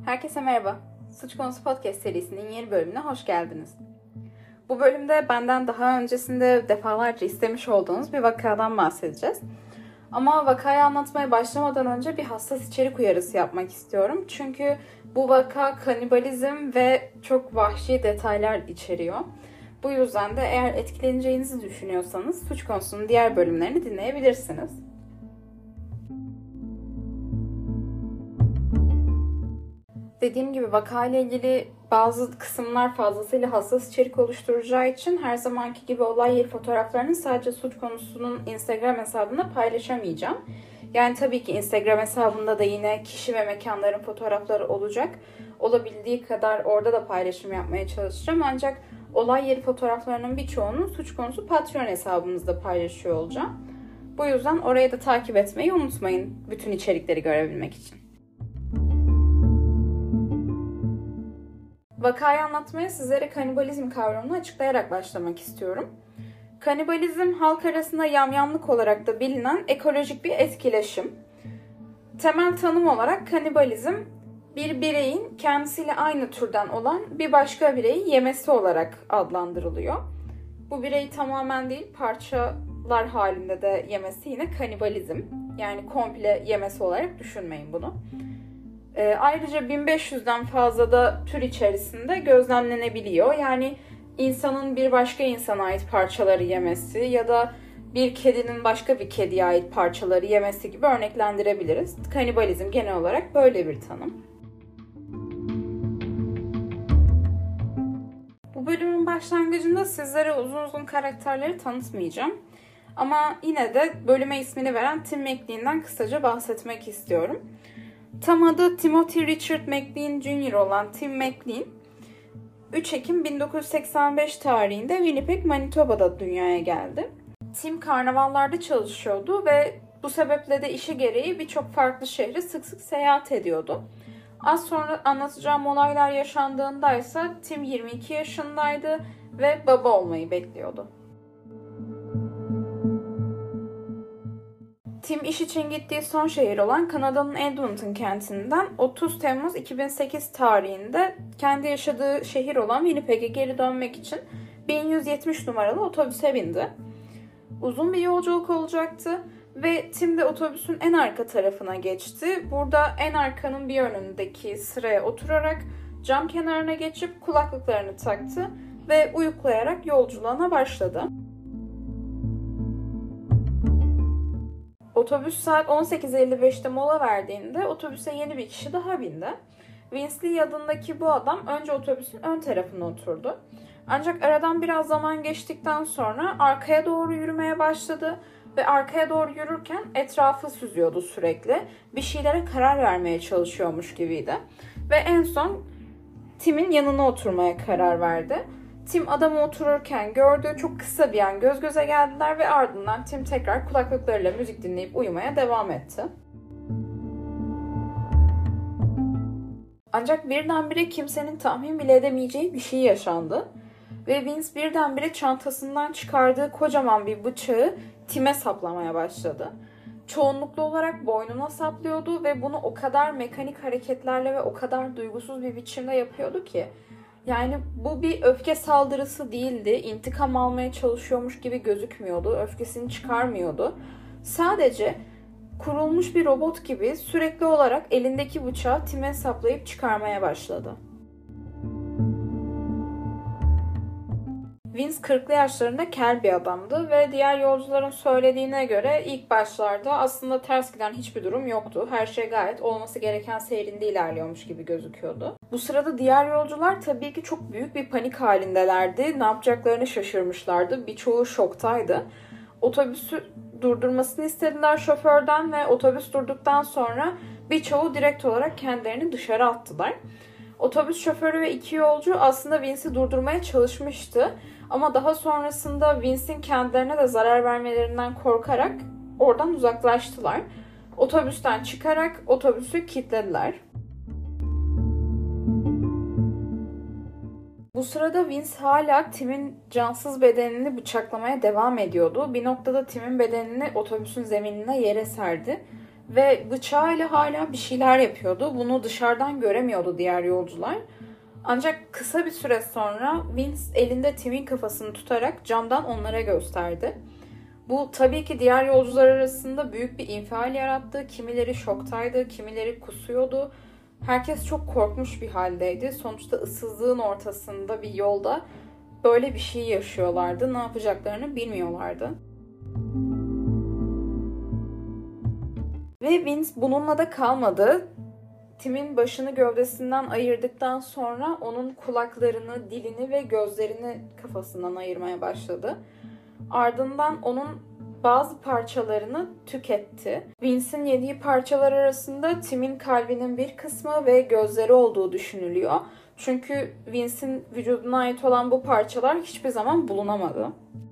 Herkese merhaba. Suç Konusu Podcast serisinin yeni bölümüne hoş geldiniz. Bu bölümde benden daha öncesinde defalarca istemiş olduğunuz bir vakadan bahsedeceğiz. Ama vakayı anlatmaya başlamadan önce bir hassas içerik uyarısı yapmak istiyorum. Çünkü bu vaka kanibalizm ve çok vahşi detaylar içeriyor. Bu yüzden de eğer etkileneceğinizi düşünüyorsanız Suç Konusu'nun diğer bölümlerini dinleyebilirsiniz. Dediğim gibi vakayla ilgili bazı kısımlar fazlasıyla hassas içerik oluşturacağı için her zamanki gibi olay yeri fotoğraflarını sadece Suç Konusu'nun Instagram hesabında paylaşamayacağım. Yani tabii ki Instagram hesabında da yine kişi ve mekanların fotoğrafları olacak. Olabildiği kadar orada da paylaşım yapmaya çalışacağım. Ancak olay yeri fotoğraflarının birçoğunu Suç Konusu Patreon hesabımızda paylaşıyor olacağım. Bu yüzden orayı da takip etmeyi unutmayın bütün içerikleri görebilmek için. Vakayı anlatmaya sizlere kanibalizm kavramını açıklayarak başlamak istiyorum. Kanibalizm halk arasında yamyamlık olarak da bilinen ekolojik bir etkileşim. Temel tanım olarak kanibalizm bir bireyin kendisiyle aynı türden olan bir başka bireyi yemesi olarak adlandırılıyor. Bu bireyi tamamen değil parçalar halinde de yemesi yine kanibalizm. Yani komple yemesi olarak düşünmeyin bunu. Ayrıca 1500'den fazla da tür içerisinde gözlemlenebiliyor. Yani insanın bir başka insana ait parçaları yemesi ya da bir kedinin başka bir kediye ait parçaları yemesi gibi örneklendirebiliriz. Kanibalizm genel olarak böyle bir tanım. Bu bölümün başlangıcında sizlere uzun uzun karakterleri tanıtmayacağım. Ama yine de bölüme ismini veren Tim McLean'den kısaca bahsetmek istiyorum. Tam adı Timothy Richard McLean Jr. olan Tim McLean, 3 Ekim 1985 tarihinde Winnipeg, Manitoba'da dünyaya geldi. Tim karnavallarda çalışıyordu ve bu sebeple de işi gereği birçok farklı şehre sık sık seyahat ediyordu. Az sonra anlatacağım olaylar yaşandığında ise Tim 22 yaşındaydı ve baba olmayı bekliyordu. Tim iş için gittiği son şehir olan Kanada'nın Edmonton kentinden 30 Temmuz 2008 tarihinde kendi yaşadığı şehir olan Winnipeg'e geri dönmek için 1170 numaralı otobüse bindi. Uzun bir yolculuk olacaktı ve Tim de otobüsün en arka tarafına geçti. Burada en arkanın bir önündeki sıraya oturarak cam kenarına geçip kulaklıklarını taktı ve uyuklayarak yolculuğuna başladı. Otobüs saat 18.55'te mola verdiğinde otobüse yeni bir kişi daha bindi. Vince Lee adındaki bu adam önce otobüsün ön tarafına oturdu. Ancak aradan biraz zaman geçtikten sonra arkaya doğru yürümeye başladı ve arkaya doğru yürürken etrafı süzüyordu sürekli. Bir şeylere karar vermeye çalışıyormuş gibiydi. Ve en son Tim'in yanına oturmaya karar verdi. Tim adamı otururken gördü, çok kısa bir an göz göze geldiler ve ardından Tim tekrar kulaklıklarıyla müzik dinleyip uyumaya devam etti. Ancak birdenbire kimsenin tahmin bile edemeyeceği bir şey yaşandı. Ve Vince birdenbire çantasından çıkardığı kocaman bir bıçağı Tim'e saplamaya başladı. Çoğunluklu olarak boynuna saplıyordu ve bunu o kadar mekanik hareketlerle ve o kadar duygusuz bir biçimde yapıyordu ki. Yani bu bir öfke saldırısı değildi. İntikam almaya çalışıyormuş gibi gözükmüyordu. Öfkesini çıkarmıyordu. Sadece kurulmuş bir robot gibi sürekli olarak elindeki bıçağı Tim'e saplayıp çıkarmaya başladı. Vince 40'lı yaşlarında kel bir adamdı ve diğer yolcuların söylediğine göre ilk başlarda aslında ters giden hiçbir durum yoktu. Her şey gayet olması gereken seyrinde ilerliyormuş gibi gözüküyordu. Bu sırada diğer yolcular tabii ki çok büyük bir panik halindelerdi. Ne yapacaklarını şaşırmışlardı. Birçoğu şoktaydı. Otobüsü durdurmasını istediler şoförden ve otobüs durduktan sonra birçoğu direkt olarak kendilerini dışarı attılar. Otobüs şoförü ve 2 yolcu aslında Vince'i durdurmaya çalışmıştı. Ama daha sonrasında Vince'in kendilerine de zarar vermelerinden korkarak oradan uzaklaştılar. Otobüsten çıkarak otobüsü kilitlediler. Bu sırada Vince hala Tim'in cansız bedenini bıçaklamaya devam ediyordu. Bir noktada Tim'in bedenini otobüsün zeminine yere serdi ve bıçağıyla hala bir şeyler yapıyordu. Bunu dışarıdan göremiyordu diğer yolcular. Ancak kısa bir süre sonra Vince elinde Tim'in kafasını tutarak camdan onlara gösterdi. Bu tabii ki diğer yolcular arasında büyük bir infial yarattı. Kimileri şoktaydı, kimileri kusuyordu. Herkes çok korkmuş bir haldeydi. Sonuçta ıssızlığın ortasında bir yolda böyle bir şey yaşıyorlardı. Ne yapacaklarını bilmiyorlardı. Ve Vince bununla da kalmadı. Tim'in başını gövdesinden ayırdıktan sonra onun kulaklarını, dilini ve gözlerini kafasından ayırmaya başladı. Ardından onun bazı parçalarını tüketti. Vince'in yediği parçalar arasında Tim'in kalbinin bir kısmı ve gözleri olduğu düşünülüyor. Çünkü Vince'in vücuduna ait olan bu parçalar hiçbir zaman bulunamadı.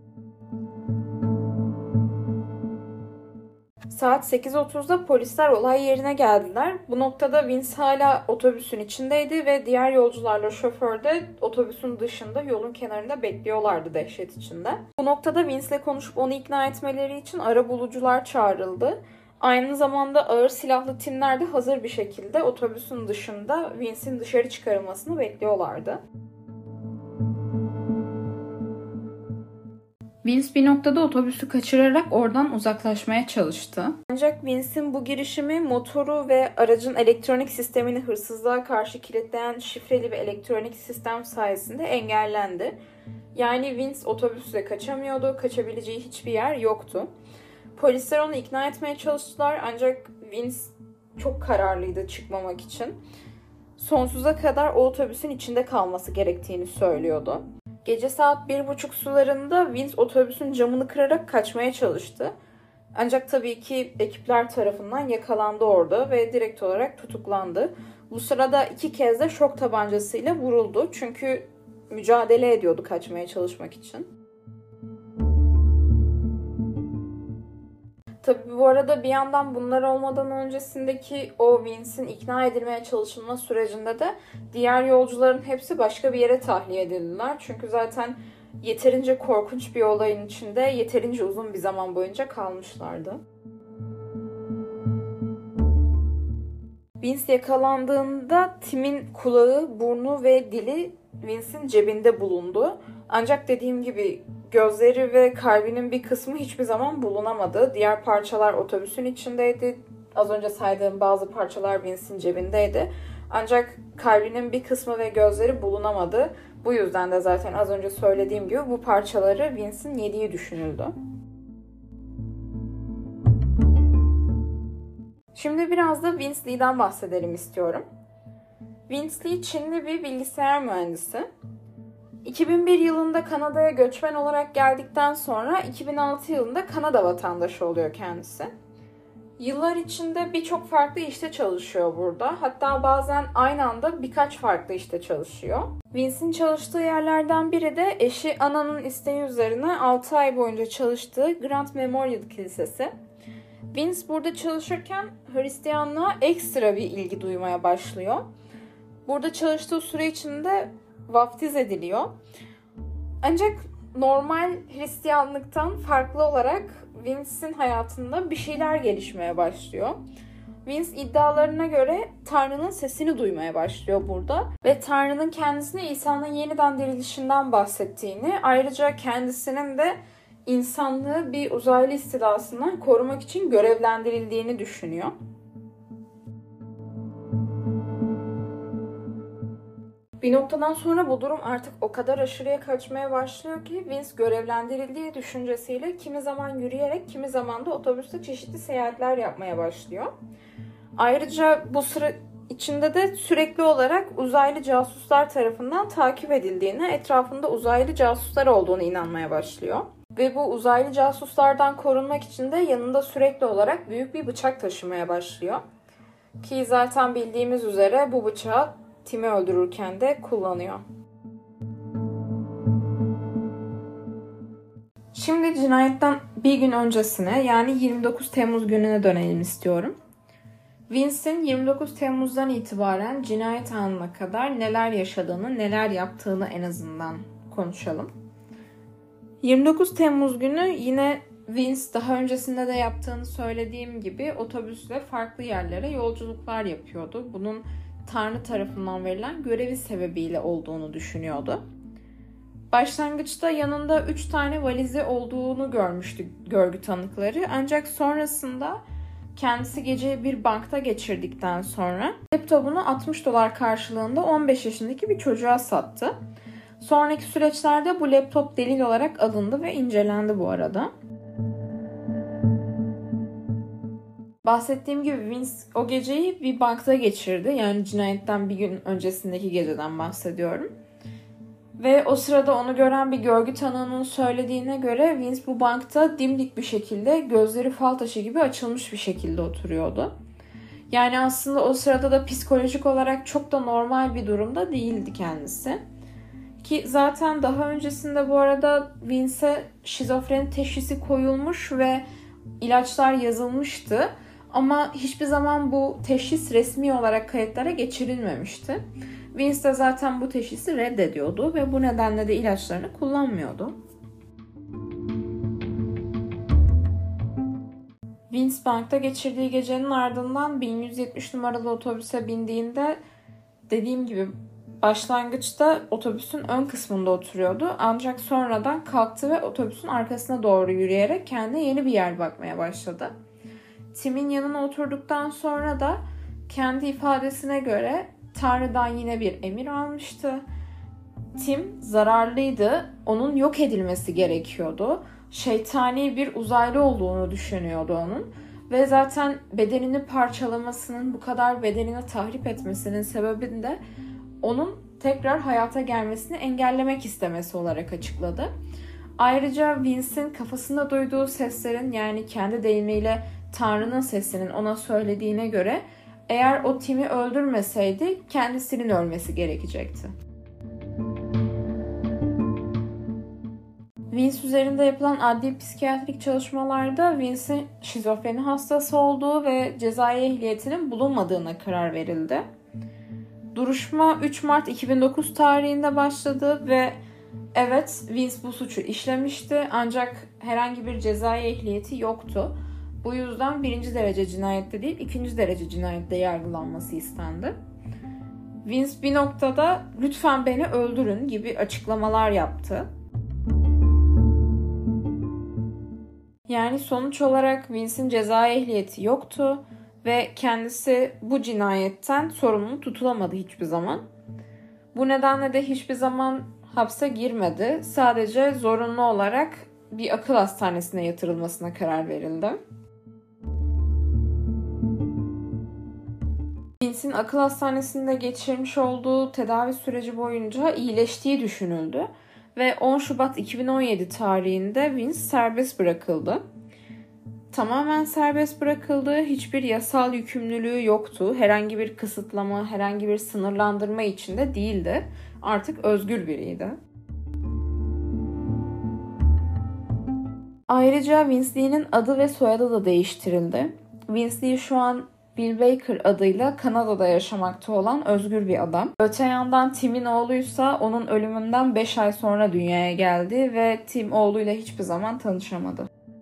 Saat 8.30'da polisler olay yerine geldiler. Bu noktada Vince hala otobüsün içindeydi ve diğer yolcularla şoför de otobüsün dışında yolun kenarında bekliyorlardı dehşet içinde. Bu noktada Vince'le konuşup onu ikna etmeleri için arabulucular çağrıldı. Aynı zamanda ağır silahlı timler de hazır bir şekilde otobüsün dışında Vince'in dışarı çıkarılmasını bekliyorlardı. Vince bir noktada otobüsü kaçırarak oradan uzaklaşmaya çalıştı. Ancak Vince'in bu girişimi motoru ve aracın elektronik sistemini hırsızlığa karşı kilitleyen şifreli bir elektronik sistem sayesinde engellendi. Yani Vince otobüsle kaçamıyordu, kaçabileceği hiçbir yer yoktu. Polisler onu ikna etmeye çalıştılar ancak Vince çok kararlıydı çıkmamak için. Sonsuza kadar o otobüsün içinde kalması gerektiğini söylüyordu. Gece saat 1.30 sularında Vince otobüsün camını kırarak kaçmaya çalıştı. Ancak tabii ki ekipler tarafından yakalandı orada ve direkt olarak tutuklandı. Bu sırada 2 kez de şok tabancasıyla vuruldu. Çünkü mücadele ediyordu kaçmaya çalışmak için. Tabii bu arada bir yandan bunlar olmadan öncesindeki o Vince'in ikna edilmeye çalışılma sürecinde de diğer yolcuların hepsi başka bir yere tahliye edildiler. Çünkü zaten yeterince korkunç bir olayın içinde yeterince uzun bir zaman boyunca kalmışlardı. Vince yakalandığında Tim'in kulağı, burnu ve dili Vince'in cebinde bulundu. Ancak dediğim gibi gözleri ve kalbinin bir kısmı hiçbir zaman bulunamadı. Diğer parçalar otobüsün içindeydi. Az önce saydığım bazı parçalar Vince'in cebindeydi. Ancak kalbinin bir kısmı ve gözleri bulunamadı. Bu yüzden de zaten az önce söylediğim gibi bu parçaları Vince'in yediği düşünüldü. Şimdi biraz da Vince Li'den bahsedelim istiyorum. Vince Li Çinli bir bilgisayar mühendisi. 2001 yılında Kanada'ya göçmen olarak geldikten sonra 2006 yılında Kanada vatandaşı oluyor kendisi. Yıllar içinde birçok farklı işte çalışıyor burada. Hatta bazen aynı anda birkaç farklı işte çalışıyor. Vince'in çalıştığı yerlerden biri de eşi Anna'nın isteği üzerine 6 ay boyunca çalıştığı Grand Memorial Kilisesi. Vince burada çalışırken Hristiyanlığa ekstra bir ilgi duymaya başlıyor. Burada çalıştığı süre içinde vaftiz ediliyor. Ancak normal Hristiyanlıktan farklı olarak Vince'in hayatında bir şeyler gelişmeye başlıyor. Vince iddialarına göre Tanrı'nın sesini duymaya başlıyor burada. Ve Tanrı'nın kendisine İsa'nın yeniden dirilişinden bahsettiğini, ayrıca kendisinin de insanlığı bir uzaylı istilasından korumak için görevlendirildiğini düşünüyor. Bir noktadan sonra bu durum artık o kadar aşırıya kaçmaya başlıyor ki Vince görevlendirildiği düşüncesiyle kimi zaman yürüyerek kimi zaman da otobüste çeşitli seyahatler yapmaya başlıyor. Ayrıca bu sıra içinde de sürekli olarak uzaylı casuslar tarafından takip edildiğine, etrafında uzaylı casuslar olduğunu inanmaya başlıyor. Ve bu uzaylı casuslardan korunmak için de yanında sürekli olarak büyük bir bıçak taşımaya başlıyor. Ki zaten bildiğimiz üzere bu bıçağı Tim'i öldürürken de kullanıyor. Şimdi cinayetten bir gün öncesine, yani 29 Temmuz gününe dönelim istiyorum. Vince'in 29 Temmuz'dan itibaren cinayet anına kadar neler yaşadığını, neler yaptığını en azından konuşalım. 29 Temmuz günü yine Vince daha öncesinde de yaptığını söylediğim gibi otobüsle farklı yerlere yolculuklar yapıyordu. Bunun Tanrı tarafından verilen görevi sebebiyle olduğunu düşünüyordu. Başlangıçta yanında 3 tane valizi olduğunu görmüştü görgü tanıkları. Ancak sonrasında kendisi geceyi bir bankta geçirdikten sonra laptopunu $60 karşılığında 15 yaşındaki bir çocuğa sattı. Sonraki süreçlerde bu laptop delil olarak alındı ve incelendi bu arada. Bahsettiğim gibi Vince o geceyi bir bankta geçirdi. Yani cinayetten bir gün öncesindeki geceden bahsediyorum. Ve o sırada onu gören bir görgü tanığının söylediğine göre Vince bu bankta dimdik bir şekilde, gözleri fal taşı gibi açılmış bir şekilde oturuyordu. Yani aslında o sırada da psikolojik olarak çok da normal bir durumda değildi kendisi. Ki zaten daha öncesinde bu arada Vince'e şizofreni teşhisi koyulmuş ve ilaçlar yazılmıştı. Ama hiçbir zaman bu teşhis resmi olarak kayıtlara geçirilmemişti. Vince de zaten bu teşhisi reddediyordu ve bu nedenle de ilaçlarını kullanmıyordu. Vince bankta geçirdiği gecenin ardından 1170 numaralı otobüse bindiğinde dediğim gibi başlangıçta otobüsün ön kısmında oturuyordu. Ancak sonradan kalktı ve otobüsün arkasına doğru yürüyerek kendine yeni bir yer bakmaya başladı. Tim'in yanına oturduktan sonra da kendi ifadesine göre Tanrı'dan yine bir emir almıştı. Tim zararlıydı, onun yok edilmesi gerekiyordu. Şeytani bir uzaylı olduğunu düşünüyordu onun. Ve zaten bedenini parçalamasının, bu kadar bedenini tahrip etmesinin sebebini de onun tekrar hayata gelmesini engellemek istemesi olarak açıkladı. Ayrıca Vince'in kafasında duyduğu seslerin, yani kendi deyimiyle Tanrı'nın sesinin ona söylediğine göre eğer o Tim'i öldürmeseydi kendisinin ölmesi gerekecekti. Vince üzerinde yapılan adli psikiyatrik çalışmalarda Vince'in şizofreni hastası olduğu ve cezai ehliyetinin bulunmadığına karar verildi. Duruşma 3 Mart 2009 tarihinde başladı ve evet Vince bu suçu işlemişti ancak herhangi bir cezai ehliyeti yoktu. Bu yüzden 1. derece cinayette değil 2. derece cinayette yargılanması istendi. Vince bir noktada "lütfen beni öldürün" gibi açıklamalar yaptı. Yani sonuç olarak Vince'in cezai ehliyeti yoktu ve kendisi bu cinayetten sorumlu tutulamadı hiçbir zaman. Bu nedenle de hiçbir zaman hapse girmedi. Sadece zorunlu olarak bir akıl hastanesine yatırılmasına karar verildi. Vince'in akıl hastanesinde geçirmiş olduğu tedavi süreci boyunca iyileştiği düşünüldü ve 10 Şubat 2017 tarihinde Vince serbest bırakıldı. Tamamen serbest bırakıldı, hiçbir yasal yükümlülüğü yoktu, herhangi bir kısıtlama, herhangi bir sınırlandırma içinde değildi. Artık özgür biriydi. Ayrıca Vince Lee'nin adı ve soyadı da değiştirildi. Vince Lee şu an Bill Baker adıyla Kanada'da yaşamakta olan özgür bir adam. Öte yandan Tim'in oğluysa onun ölümünden 5 ay sonra dünyaya geldi ve Tim oğluyla hiçbir zaman tanışamadı.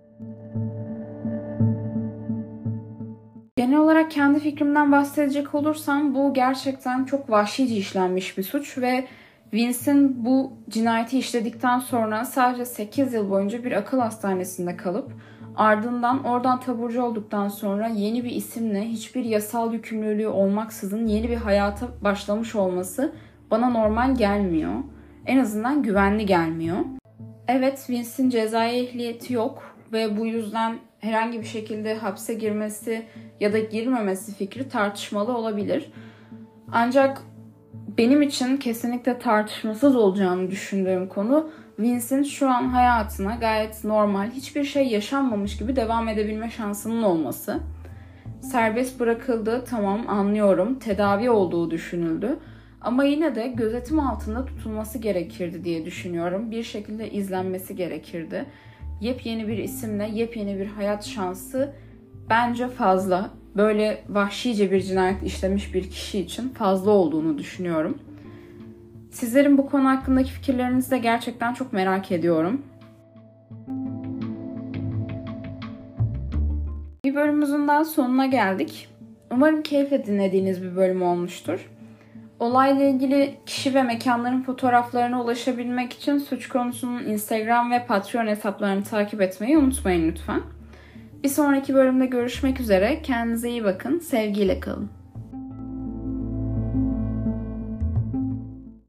Genel olarak kendi fikrimden bahsedecek olursam bu gerçekten çok vahşice işlenmiş bir suç ve Vince'in bu cinayeti işledikten sonra sadece 8 yıl boyunca bir akıl hastanesinde kalıp ardından oradan taburcu olduktan sonra yeni bir isimle hiçbir yasal yükümlülüğü olmaksızın yeni bir hayata başlamış olması bana normal gelmiyor. En azından güvenli gelmiyor. Evet, Vince'in cezai ehliyeti yok ve bu yüzden herhangi bir şekilde hapse girmesi ya da girmemesi fikri tartışmalı olabilir. Ancak benim için kesinlikle tartışmasız olacağını düşündüğüm konu Vince'in şu an hayatına gayet normal, hiçbir şey yaşanmamış gibi devam edebilme şansının olması. Serbest bırakıldı, tamam anlıyorum, tedavi olduğu düşünüldü. Ama yine de gözetim altında tutulması gerekirdi diye düşünüyorum. Bir şekilde izlenmesi gerekirdi. Yepyeni bir isimle yepyeni bir hayat şansı bence fazla. Böyle vahşice bir cinayet işlemiş bir kişi için fazla olduğunu düşünüyorum. Sizlerin bu konu hakkındaki fikirlerinizi de gerçekten çok merak ediyorum. Bir bölümümüzün daha sonuna geldik. Umarım keyifle dinlediğiniz bir bölüm olmuştur. Olayla ilgili kişi ve mekanların fotoğraflarına ulaşabilmek için Suç Konusu'nun Instagram ve Patreon hesaplarını takip etmeyi unutmayın lütfen. Bir sonraki bölümde görüşmek üzere. Kendinize iyi bakın. Sevgiyle kalın.